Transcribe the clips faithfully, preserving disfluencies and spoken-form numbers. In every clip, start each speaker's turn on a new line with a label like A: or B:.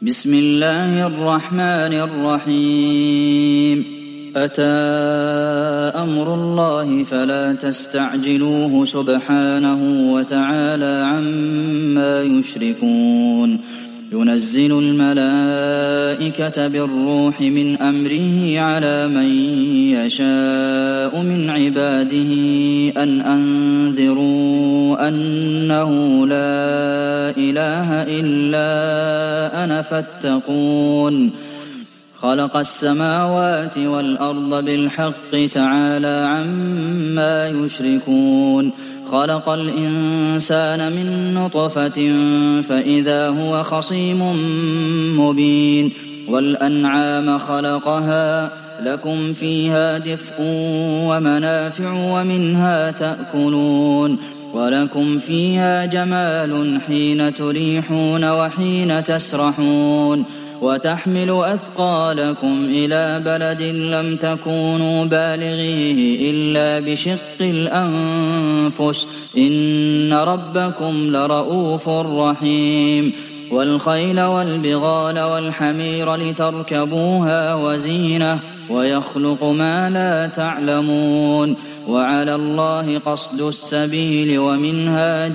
A: بسم الله الرحمن الرحيم أتى أمر الله فلا تستعجلوه سبحانه وتعالى عما يشركون ينزل الملائكة بالروح من أمره على من يشاء من عباده أن أنذروا أنه لا إله إلا أنا فاتقون خلق السماوات والأرض بالحق تعالى عما يشركون خلق الإنسان من نطفة فإذا هو خصيم مبين والأنعام خلقها لكم فيها دفء ومنافع ومنها تأكلون ولكم فيها جمال حين تريحون وحين تسرحون وتحمل أثقالكم إلى بلد لم تكونوا بالغيه إلا بشق الأنفس إن ربكم لرءوف رحيم والخيل والبغال والحمير لتركبوها وزينة ويخلق ما لا تعلمون وعلى الله قصد السبيل ومنها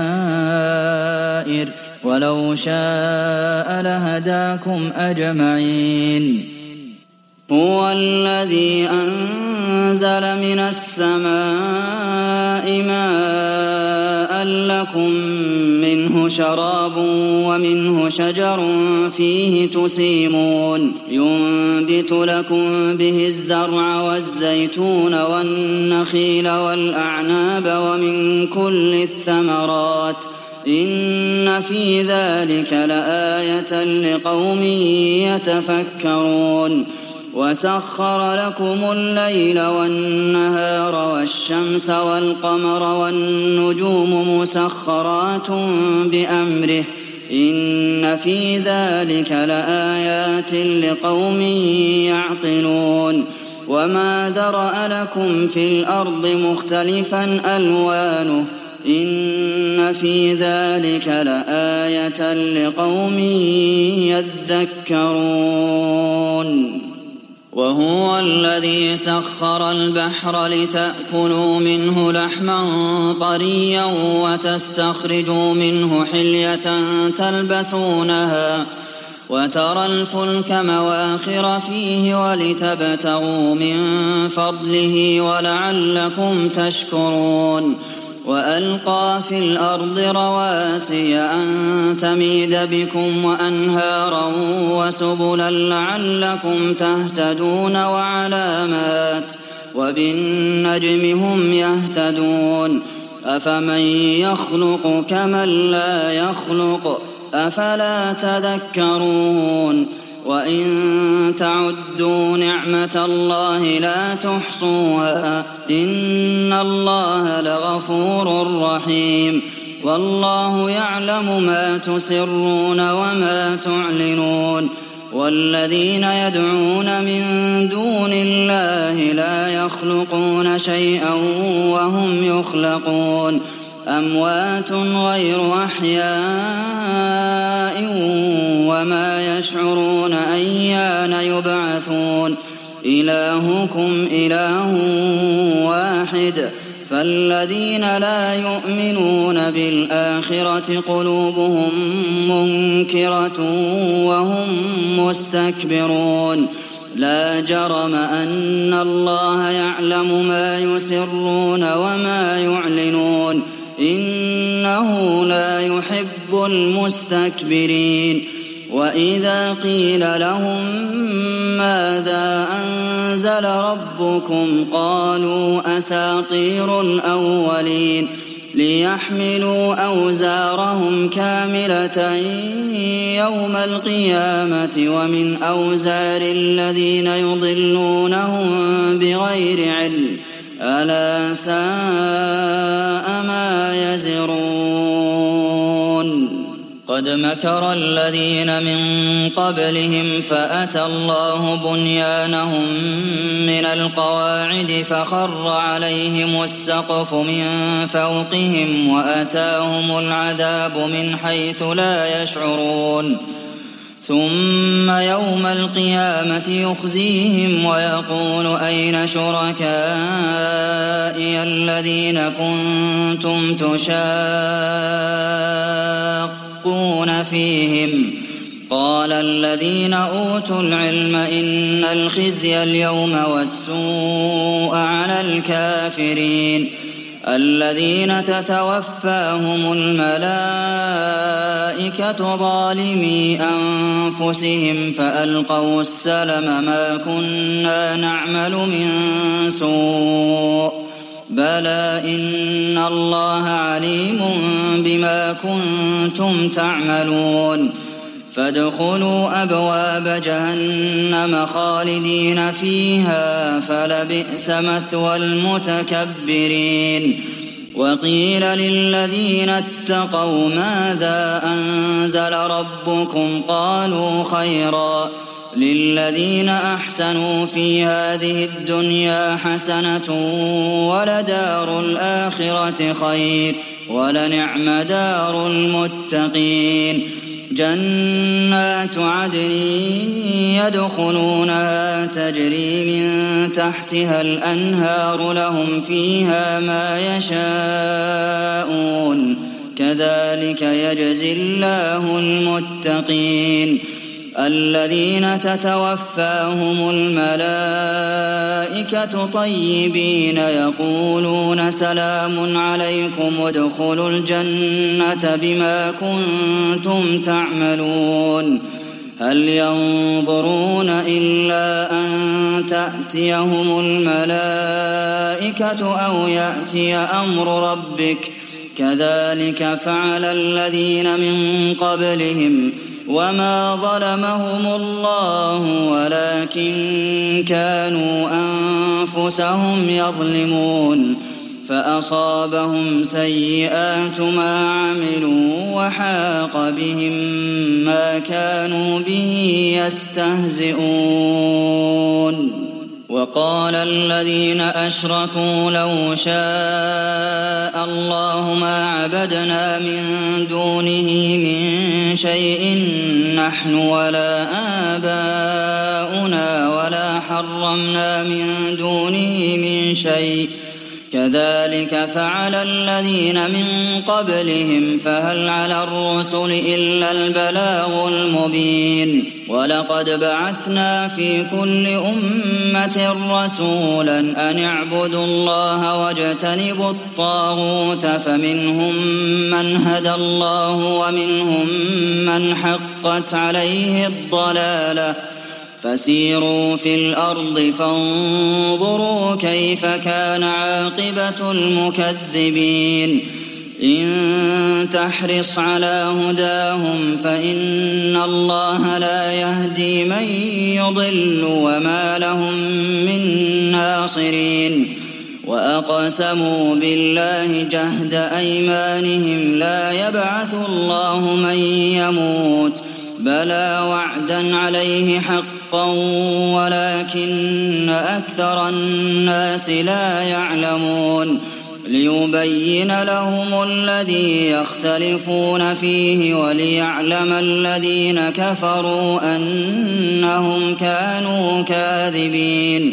A: جائر ولو شاء لهداكم أجمعين هو الذي أنزل من السماء ماء لكم منه شراب ومنه شجر فيه تسيمون ينبت لكم به الزرع والزيتون والنخيل والأعناب ومن كل الثمرات إن في ذلك لآية لقوم يتفكرون وسخر لكم الليل والنهار والشمس والقمر والنجوم مسخرات بأمره إن في ذلك لآيات لقوم يعقلون وما ذرأ لكم في الأرض مختلفا ألوانه إن في ذلك لآية لقوم يذكرون وهو الذي سخر البحر لتأكلوا منه لحما طريا وتستخرجوا منه حلية تلبسونها وترى الفلك مواخر فيه ولتبتغوا من فضله ولعلكم تشكرون وألقى في الأرض رواسي أن تميد بكم وأنهارا وسبلا لعلكم تهتدون وعلامات وبالنجم هم يهتدون أفمن يخلق كمن لا يخلق أفلا تذكرون وإن تعدوا نعمة الله لا تحصوها إن الله لغفور رحيم والله يعلم ما تسرون وما تعلنون والذين يدعون من دون الله لا يخلقون شيئا وهم يخلقون أموات غير أحياء وما يشعرون أيان يبعثون إلهكم إله واحد فالذين لا يؤمنون بالآخرة قلوبهم منكرة وهم مستكبرون لا جرم أن الله يعلم ما يسرون وما يعلنون إنه لا يحب المستكبرين وإذا قيل لهم ماذا أنزل ربكم قالوا أساطير الأولين ليحملوا أوزارهم كاملة يوم القيامة ومن أوزار الذين يضلونهم بغير علم ألا ساء ما يزرون قد مكر الذين من قبلهم فأتى الله بنيانهم من القواعد فخر عليهم السقف من فوقهم وأتاهم العذاب من حيث لا يشعرون ثم يوم القيامة يخزيهم ويقول أين شركائي الذين كنتم تشاقون فيهم قال الذين أوتوا العلم إن الخزي اليوم والسوء على الكافرين الذين تتوفاهم الملائكة ظالمي أنفسهم فألقوا السلم ما كنا نعمل من سوء بلى إن الله عليم بما كنتم تعملون فادخلوا أبواب جهنم خالدين فيها فلبئس مثوى المتكبرين وقيل للذين اتقوا ماذا أنزل ربكم قالوا خيرا للذين أحسنوا في هذه الدنيا حسنة ولدار الآخرة خير ولنعم دار المتقين جنات عدن يدخلونها تجري من تحتها الأنهار لهم فيها ما يشاءون كذلك يجزي الله المتقين الذين تتوفاهم الملائكة طيبين يقولون سلام عليكم ادخلوا الجنة بما كنتم تعملون هل ينظرون إلا أن تأتيهم الملائكة أو يأتي أمر ربك كذلك فعل الذين من قبلهم وما ظلمهم الله ولكن كانوا أنفسهم يظلمون فأصابهم سيئات ما عملوا وحاق بهم ما كانوا به يستهزئون وقال الذين أشركوا لو شاء الله ما عبدنا من دونه من شيء نحن ولا آباؤنا ولا حرمنا من دونه من شيء كذلك فعل الذين من قبلهم فهل على الرسل إلا البلاغ المبين ولقد بعثنا في كل أمة رسولا أن اعبدوا الله واجتنبوا الطاغوت فمنهم من هدى الله ومنهم من حقت عليه الضلالة فسيروا في الأرض فانظروا كيف كان عاقبة المكذبين إن تحرص على هداهم فإن الله لا يهدي من يضل وما لهم من ناصرين وأقسموا بالله جهد أيمانهم لا يبعث الله من يموت بلى وعدا عليه حقا ولكن أكثر الناس لا يعلمون ليبين لهم الذي يختلفون فيه وليعلم الذين كفروا أنهم كانوا كاذبين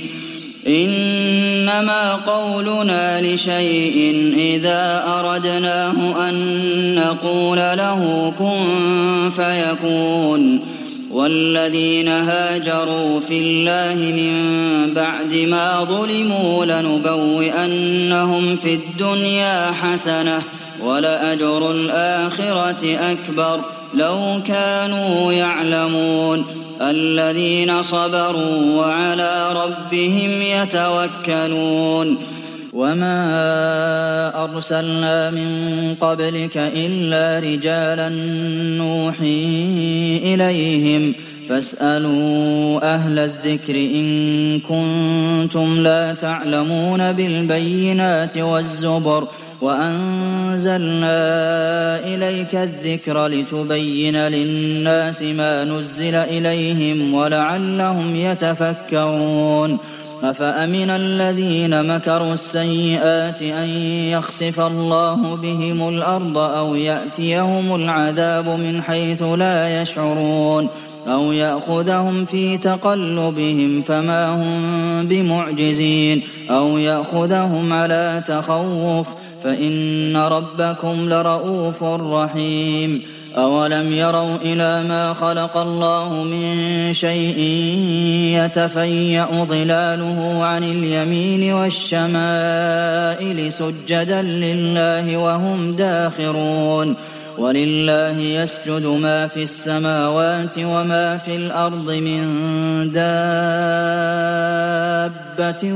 A: إنما قولنا لشيء إذا أردناه أن نقول له كن فيكون والذين هاجروا في الله من بعد ما ظلموا لنبوئنهم في الدنيا حسنة ولأجر الآخرة أكبر لو كانوا يعلمون الذين صبروا وعلى ربهم يتوكلون وما أرسلنا من قبلك إلا رجالا نوحي إليهم فاسألوا أهل الذكر إن كنتم لا تعلمون بالبينات والزبر وأنزلنا إليك الذكر لتبين للناس ما نزل إليهم ولعلهم يتفكرون أفأمن الذين مكروا السيئات أن يخسف الله بهم الأرض أو يأتيهم العذاب من حيث لا يشعرون أو يأخذهم في تقلبهم فما هم بمعجزين أو يأخذهم على تخوف فإن ربكم لرءوف رحيم أولم يروا إلى ما خلق الله من شيء يتفيأ ظلاله عن اليمين والشمائل سجدا لله وهم داخرون ولله يسجد ما في السماوات وما في الأرض من دابة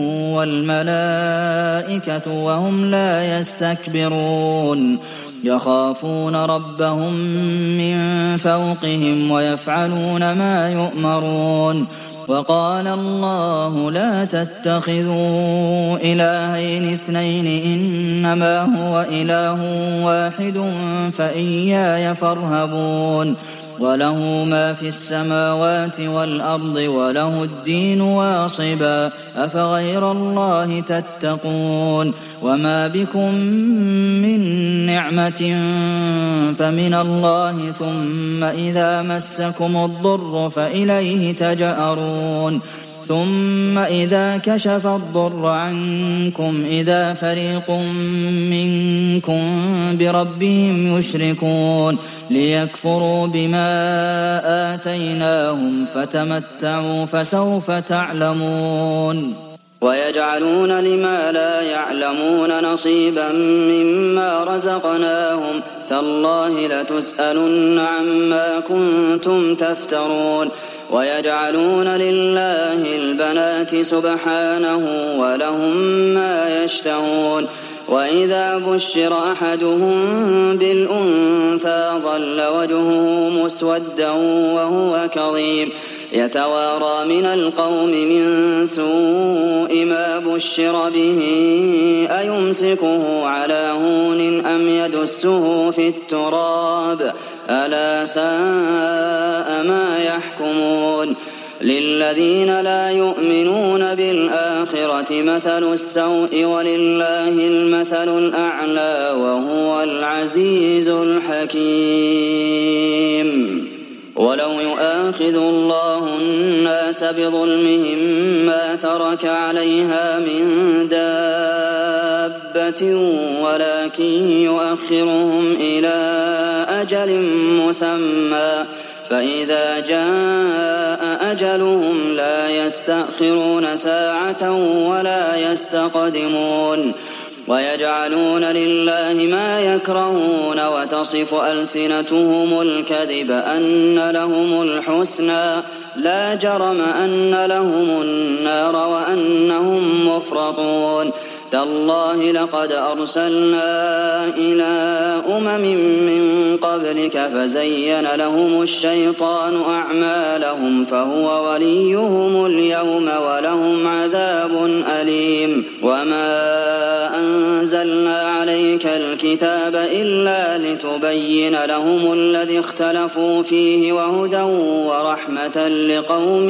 A: والملائكة وهم لا يستكبرون يخافون ربهم من فوقهم ويفعلون ما يؤمرون وقال الله لا تتخذوا إلهين اثنين إنما هو إله واحد فإياي فارهبون وله ما في السماوات والأرض وله الدين واصبا أفغير الله تتقون وما بكم من نعمة فمن الله ثم إذا مسكم الضر فإليه تجأرون ثم إذا كشف الضر عنكم إذا فريق منكم بربهم يشركون ليكفروا بما آتيناهم فتمتعوا فسوف تعلمون ويجعلون لما لا يعلمون نصيبا مما رزقناهم تالله لتسألن عما كنتم تفترون ويجعلون لله البنات سبحانه ولهم ما يشتهون وإذا بشر أحدهم بالأنثى ظل وجهه مسودا وهو كظيم يتوارى من القوم من سوء ما بشر به أيمسكه على هون أم يدسه في التراب ألا ساء ما يحكمون للذين لا يؤمنون بالآخرة مثل السوء ولله المثل الأعلى وهو العزيز الحكيم ولو يؤاخذ الله الناس بظلمهم ما ترك عليها من دابة ولكن يؤخرهم إلى أجل مسمى فإذا جاء أجلهم لا يستأخرون ساعة ولا يستقدمون ويجعلون لله ما يكرهون وتصف ألسنتهم الكذب أن لهم الحسنى لا جرم أن لهم النار وأنهم مفرطون تالله لقد أرسلنا إلى أمم من قبلك فزين لهم الشيطان أعمالهم فهو وليهم اليوم ولهم عذاب أليم وما أنزلنا عليك الكتاب إلا لتبين لهم الذي اختلفوا فيه وهدى ورحمة لقوم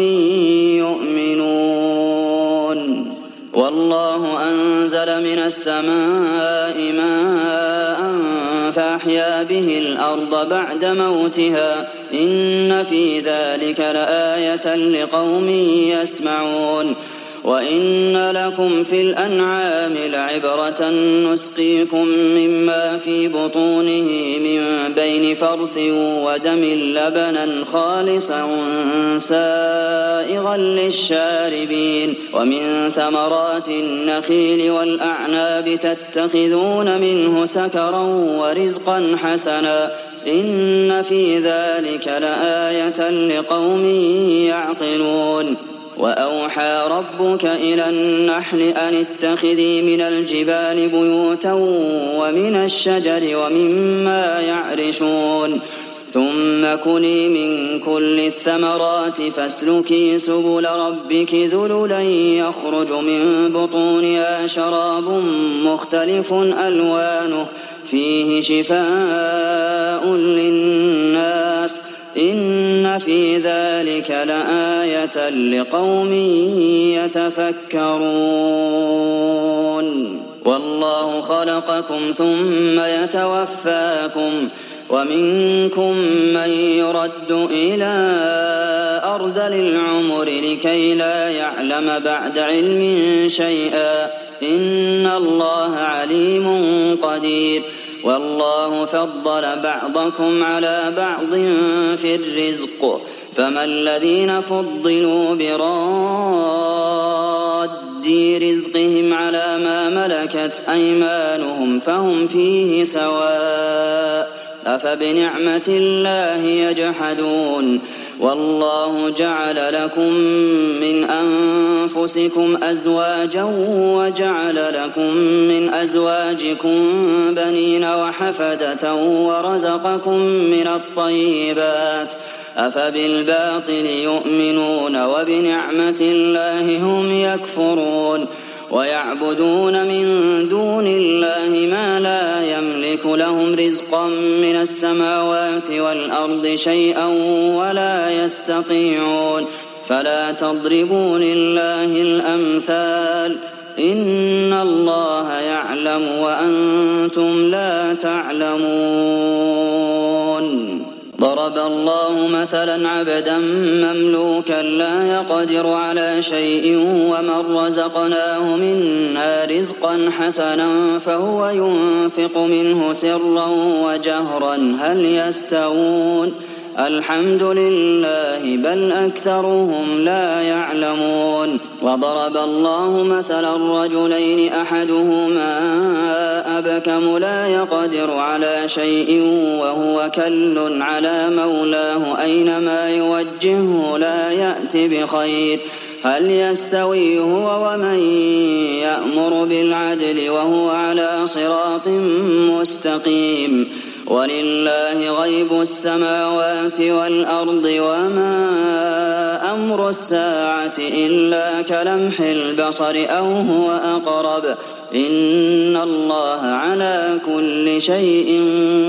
A: يؤمنون والله أنزل من السماء ماء فأحيا به الأرض بعد موتها إن في ذلك لآية لقوم يسمعون وإن لكم في الأنعام لعبرة نسقيكم مما في بطونه من بين فرث ودم لبنا خالصا سائغا للشاربين ومن ثمرات النخيل والأعناب تتخذون منه سكرا ورزقا حسنا إن في ذلك لآية لقوم يعقلون وأوحى ربك إلى النحل أن اتخذي من الجبال بيوتا ومن الشجر ومما يعرشون ثم كلي من كل الثمرات فاسلكي سبل ربك ذللا يخرج من بطونها شراب مختلف ألوانه فيه شفاء للناس إن في ذلك لآية لقوم يتفكرون والله خلقكم ثم يتوفاكم ومنكم من يرد إلى أرذل العمر لكي لا يعلم بعد علم شيئا إن الله عليم قدير والله فضل بعضكم على بعض في الرزق فما الذين فضلوا براد رزقهم على ما ملكت أيمانهم فهم فيه سواء أفبنعمة الله يجحدون والله جعل لكم من أنفسكم أزواجا وجعل لكم من أزواجكم بنين وحفدة ورزقكم من الطيبات أفبالباطل يؤمنون وبنعمة الله هم يكفرون ويعبدون من دون الله ما لا يملك لهم رزقا من السماوات والأرض شيئا ولا يستطيعون فلا تضربوا لله الأمثال إن الله يعلم وأنتم لا تعلمون ضرب الله مثلا عبدا مملوكا لا يقدر على شيء ومن رزقناه منا رزقا حسنا فهو ينفق منه سرا وجهرا هل يستوون الحمد لله بل أكثرهم لا يعلمون وضرب الله مثلا رجلين أحدهما أبكم لا يقدر على شيء وهو كل على مولاه أينما يوجهه لا يأتي بخير هل يستوي هو ومن يأمر بالعدل وهو على صراط مستقيم ولله غيب السماوات والأرض وما أمر الساعة إلا كلمح البصر أو هو أقرب إن الله على كل شيء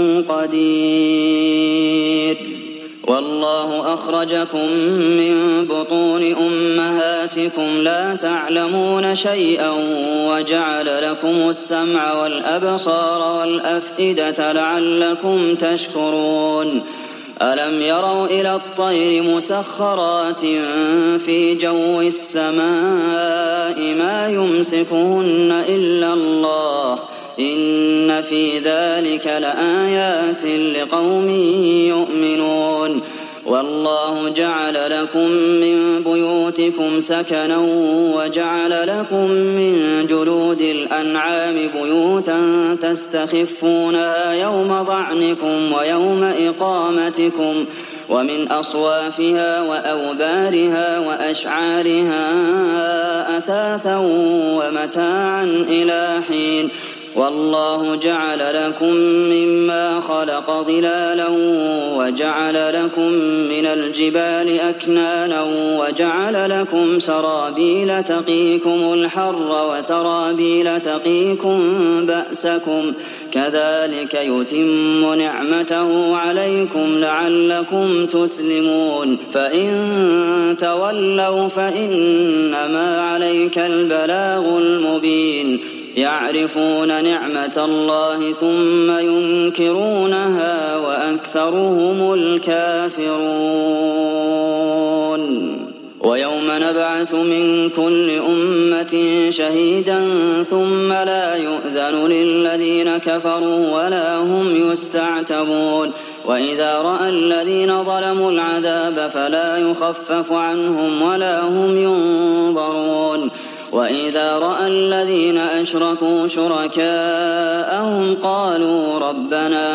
A: قدير والله أخرجكم من بطون أمهاتكم لا تعلمون شيئا وجعل لكم السمع والأبصار والأفئدة لعلكم تشكرون ألم يروا إلى الطير مسخرات في جو السماء ما يمسكهن إلا الله إن في ذلك لآيات لقوم يؤمنون والله جعل لكم من بيوتكم سكنا وجعل لكم من جلود الأنعام بيوتا تستخفونها يوم ظعنكم ويوم إقامتكم ومن أصوافها وأوبارها وأشعارها أثاثا ومتاعا إلى حين والله جعل لكم مما خلق ظلالا وجعل لكم من الجبال أكنانا وجعل لكم سرابيل تقيكم الحر وسرابيل تقيكم بأسكم كذلك يتم نعمته عليكم لعلكم تسلمون فإن تولوا فإنما عليك البلاغ المبين يعرفون نعمة الله ثم ينكرونها وأكثرهم الكافرون ويوم نبعث من كل أمة شهيدا ثم لا يؤذن للذين كفروا ولا هم يستعتبون وإذا رأى الذين ظلموا العذاب فلا يخفف عنهم ولا هم ينظرون وإذا رأى الذين أشركوا شركاءهم قالوا ربنا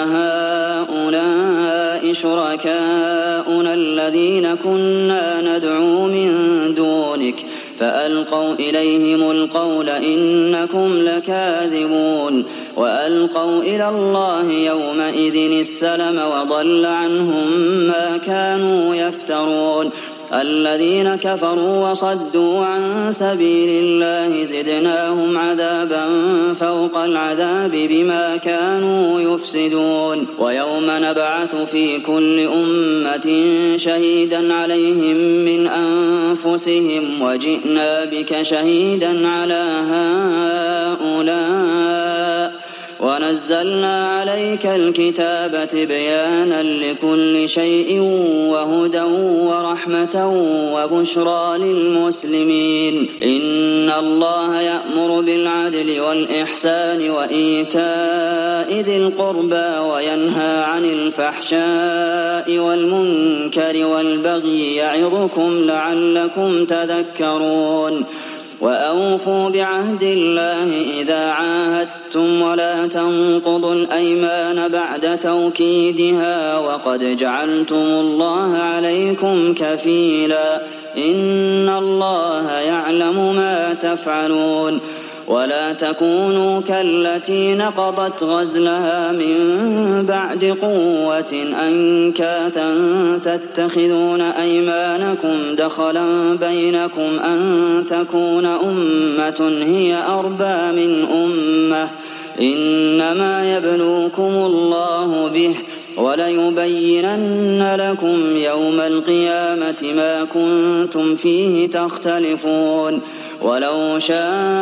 A: هؤلاء شركاؤنا الذين كنا ندعو من دونك فألقوا إليهم القول إنكم لكاذبون وألقوا إلى الله يومئذ السلم وضل عنهم ما كانوا يفترون الذين كفروا وصدوا عن سبيل الله زدناهم عذابا فوق العذاب بما كانوا يفسدون ويوم نبعث في كل أمة شهيدا عليهم من أنفسهم وجئنا بك شهيدا على هؤلاء ونزلنا عليك الكتاب تبيانا لكل شيء وهدى ورحمة وبشرى للمسلمين إن الله يأمر بالعدل والإحسان وإيتاء ذي القربى وينهى عن الفحشاء والمنكر والبغي يعظكم لعلكم تذكرون وأوفوا بعهد الله إذا عاهدتم ولا تنقضوا الأيمان بعد توكيدها وقد جعلتم الله عليكم كفيلا إن الله يعلم ما تفعلون ولا تكونوا كالتي نقضت غزلها من بعد قوة أنكاثا تتخذون أيمانكم دخلا بينكم أن تكون أمة هي أربى من أمة إنما يبلوكم الله به وليبينن لكم يوم القيامة ما كنتم فيه تختلفون ولو شاء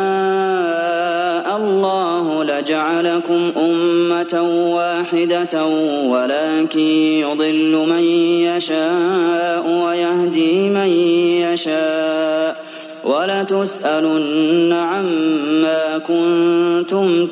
A: الله لجعلكم أمة واحدة ولكن يضل من يشاء ويهدي من يشاء ولتسألن عما كنتم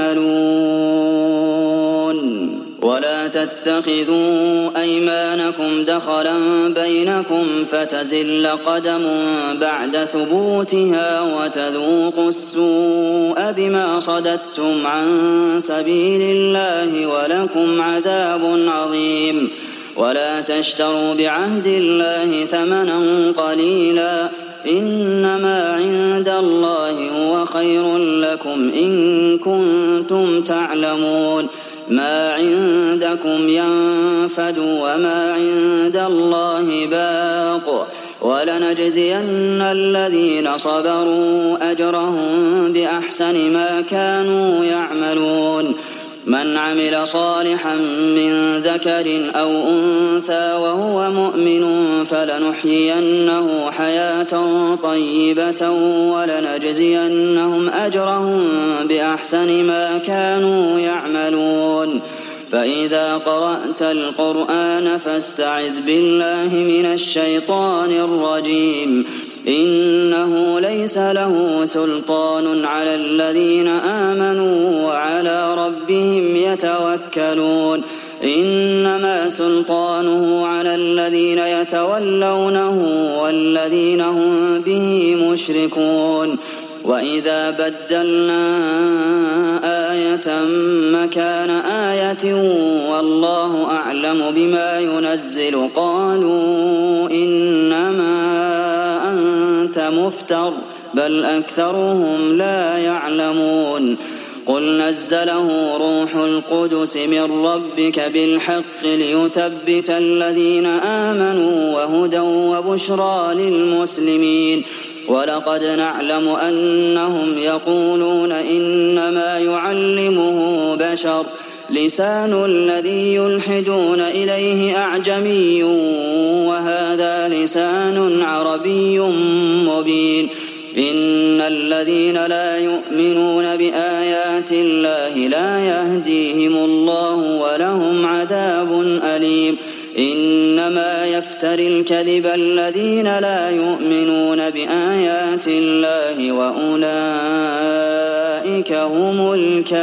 A: تعملون ولا تتخذوا أيمانكم دخلا بينكم فتزل قدم بعد ثبوتها وتذوقوا السوء بما صددتم عن سبيل الله ولكم عذاب عظيم ولا تشتروا بعهد الله ثمنا قليلا إنما عند الله هو خير لكم إن كنتم تعلمون ما عندكم ينفد وما عند الله باق ولنجزين الذين صبروا أجرهم بأحسن ما كانوا يعملون من عمل صالحا من ذكر أو أنثى وهو مؤمن فلنحيينه حياة طيبة ولنجزينهم أجرهم بأحسن ما كانوا يعملون فإذا قرأت القرآن فاستعذ بالله من الشيطان الرجيم إنه ليس له سلطان على الذين آمنوا وعلى ربهم يتوكلون إنما سلطانه على الذين يتولونه والذين هم به مشركون وإذا بدلنا آية مكان آية والله أعلم بما ينزل قالوا إنما أنت مفتر بل أكثرهم لا يعلمون قل نزله روح القدس من ربك بالحق ليثبت الذين آمنوا وهدى وبشرى للمسلمين ولقد نعلم أنهم يقولون إنما يعلمه بشر لسان الذي يلحدون إليه أعجمي وهذا لسان عربي مبين إن الذين لا يؤمنون بآيات الله لا يهديهم الله ولهم عذاب أليم إنما يفتري الكذب الذين لا يؤمنون بآيات الله وأولئك هم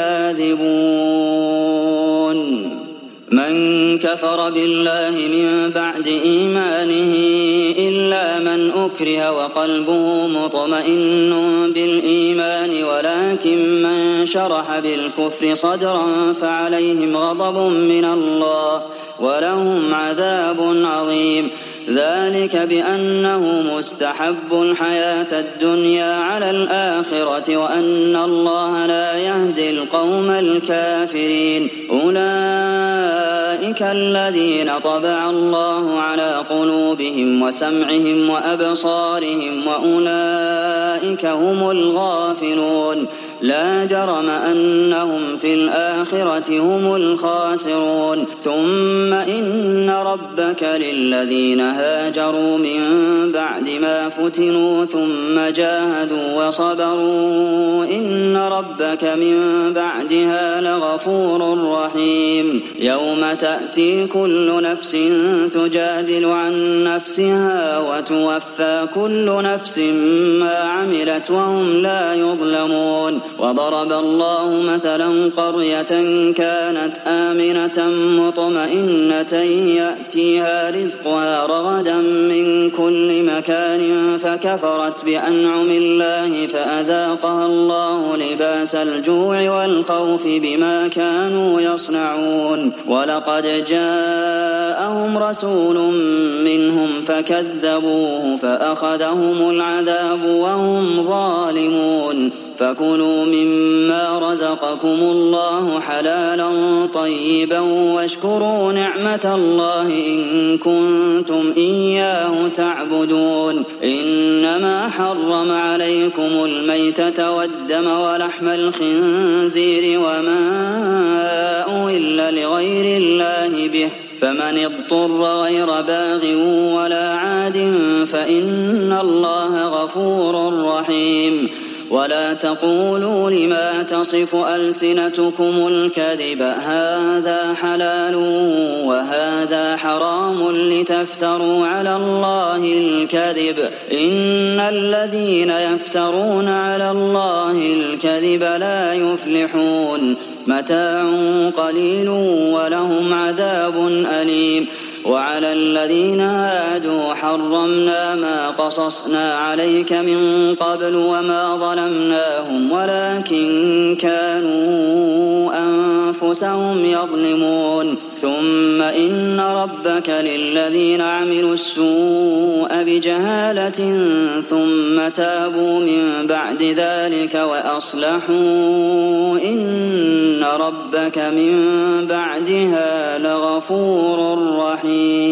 A: الكاذبون من كفر بالله من بعد إيمانه إلا من أكره وقلبه مطمئن بالإيمان ولكن من شرح بالكفر صدرا فعليهم غضب من الله ولهم عذاب عظيم ذلك بأنه مستحب الحياة الدنيا على الآخرة وأن الله لا يهدي القوم الكافرين أولئك الذين طبع الله على قلوبهم وسمعهم وأبصارهم وأولئك هم الغافلون لا جرم أنهم في الآخرة هم الخاسرون ثم إن ربك للذين هاجروا من بعد بعد ما فتنوا ثم جاهدوا وصبروا إن ربك من بعدها لغفور رحيم يوم تأتي كل نفس تجادل عن نفسها وتوفى كل نفس ما عملت وهم لا يظلمون وضرب الله مثلا قرية كانت آمنة مطمئنة يأتيها رزقها رغدا من كل مكان فكفرت بأنعم الله فأذاقها الله لباس الجوع والخوف بما كانوا يصنعون ولقد جاءهم رسول منهم فكذبوه فأخذهم العذاب وهم ظالمون فكلوا مما رزقكم الله حلالا طيبا واشكروا نعمة الله إن كنتم إياه تعبدون إنما حرم عليكم الميتة والدم ولحم الخنزير وما أهل لغير الله به فمن اضطر غير باغ ولا عاد فإن الله غفور رحيم ولا تقولوا لما تصف ألسنتكم الكذب هذا حلال وهذا حرام لتفتروا على الله الكذب إن الذين يفترون على الله الكذب لا يفلحون متاع قليل ولهم عذاب أليم وعلى الذين هادوا حرمنا ما قصصنا عليك من قبل وما ظلمناهم ولكن كانوا أنفسهم يظلمون ثم إن ربك للذين عملوا السوء بجهالة ثم تابوا من بعد ذلك وأصلحوا إن ربك من بعدها لغفور رحيم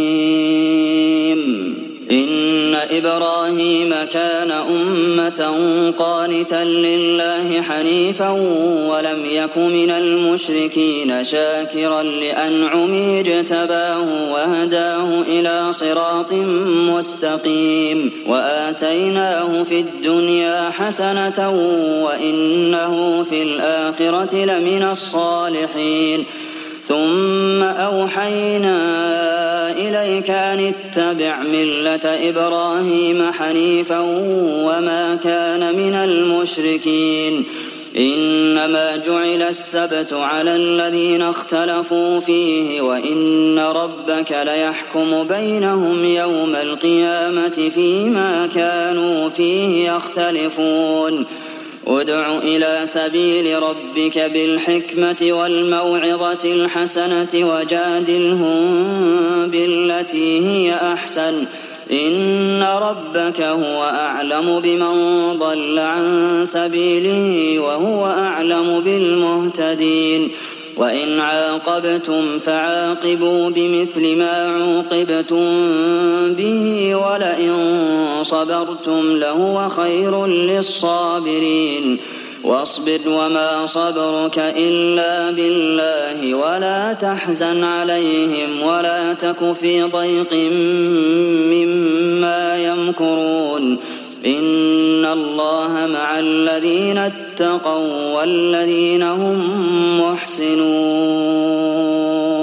A: إن إبراهيم كان أمة قانتا لله حنيفا ولم يك من المشركين شاكرا لأنعمه اجتباه وهداه إلى صراط مستقيم وآتيناه في الدنيا حسنة وإنه في الآخرة لمن الصالحين ثم أوحينا إليك أن اتبع ملة إبراهيم حنيفا وما كان من المشركين إنما جعل السبت على الذين اختلفوا فيه وإن ربك ليحكم بينهم يوم القيامة فيما كانوا فيه يختلفون ادع إلى سبيل ربك بالحكمة والموعظة الحسنة وجادلهم بالتي هي أحسن إن ربك هو أعلم بمن ضل عن سبيله وهو أعلم بالمهتدين وإن عاقبتم فعاقبوا بمثل ما عوقبتم به ولئن صبرتم لهو خير للصابرين واصبر وما صبرك إلا بالله ولا تحزن عليهم ولا تك في ضيق مما يمكرون إن الله مع الذين اتقوا والذين هم محسنون